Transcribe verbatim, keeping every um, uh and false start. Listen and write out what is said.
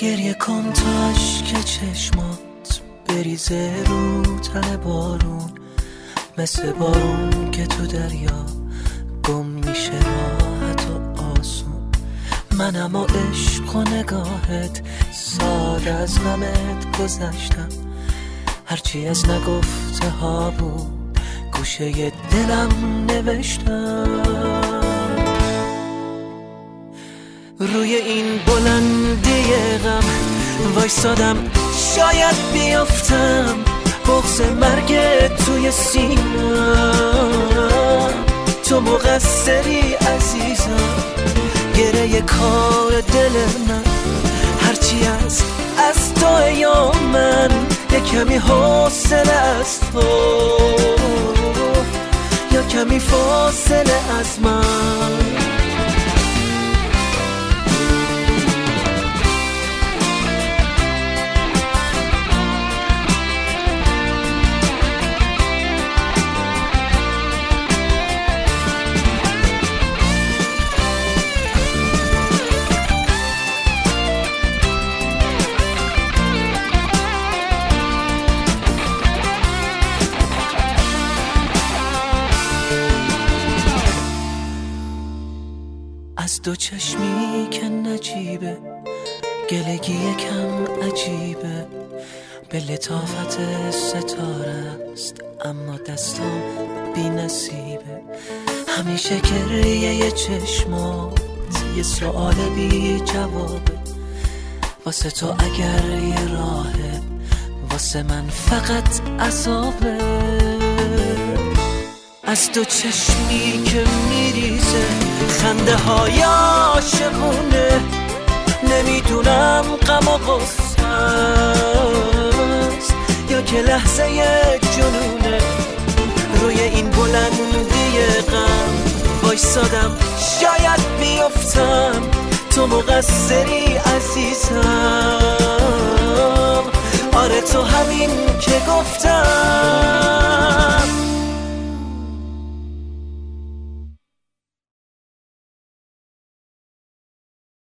گریه کن تا اشک چشمات بریزه رو تن بارون، مثل بارون که تو دریا گم میشه راحت و آسون. منم و عشق و نگاهت سال از غمت گذشتم، هرچی از نگفته ها بود گوشه دلم نوشتم. روی این بلندی غم وایسادم شاید بیافتم، بغض مرگ توی سینم. تو مقصری عزیزم، گره کار دل من هرچی از از تو یا من یه کمی حوصله از تو یا کمی فاصله از من. از دو چشمی که نجیبه گلگی یکم عجیبه، به لطافت ستاره است اما دستام بی نصیبه. همیشه گریه یه چشمات یه سؤال بی جوابه، واسه تو اگر یه راهه واسه من فقط عذابه. از دو چشمی که میریزه خنده های عاشقونه، نمیدونم غم و غصه است یا که لحظه جنونه. روی این بلندی غم وایسادم شاید بیفتم، تو مقصری عزیزم. آره تو همین که گفتم.